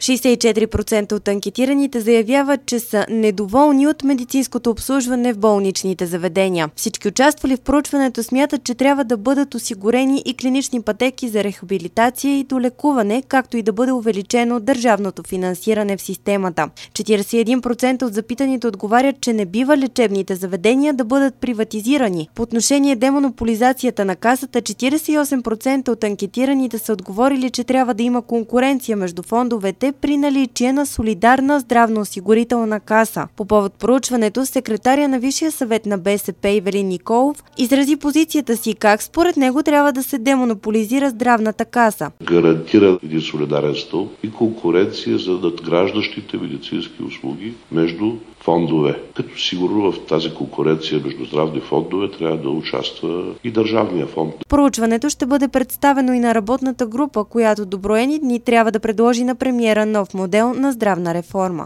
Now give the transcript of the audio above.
64% от анкетираните заявяват, че са недоволни от медицинското обслужване в болничните заведения. Всички участвали в проучването смятат, че трябва да бъдат осигурени и клинични пътеки за рехабилитация и долекуване, както и да бъде увеличено държавното финансиране в системата. 41% от запитаните отговарят, че не бива лечебните заведения да бъдат приватизирани. По отношение демонополизацията на касата, 48% от анкетираните са отговорили, че трябва да има конкуренция между фондовете при наличие на солидарна здравноосигурителна каса. По повод проучването, секретаря на Висшия съвет на БСП Ивелин Николов изрази позицията си как според него трябва да се демонополизира здравната каса. Гарантира един солидарен стълб и конкуренция за надграждащите медицински услуги между фондове. Като сигурно в тази конкуренция между здравни фондове трябва да участва и държавния фонд. Проучването ще бъде представено и на работната група, която до броени дни трябва да предложи на премиера нов модел на здравна реформа.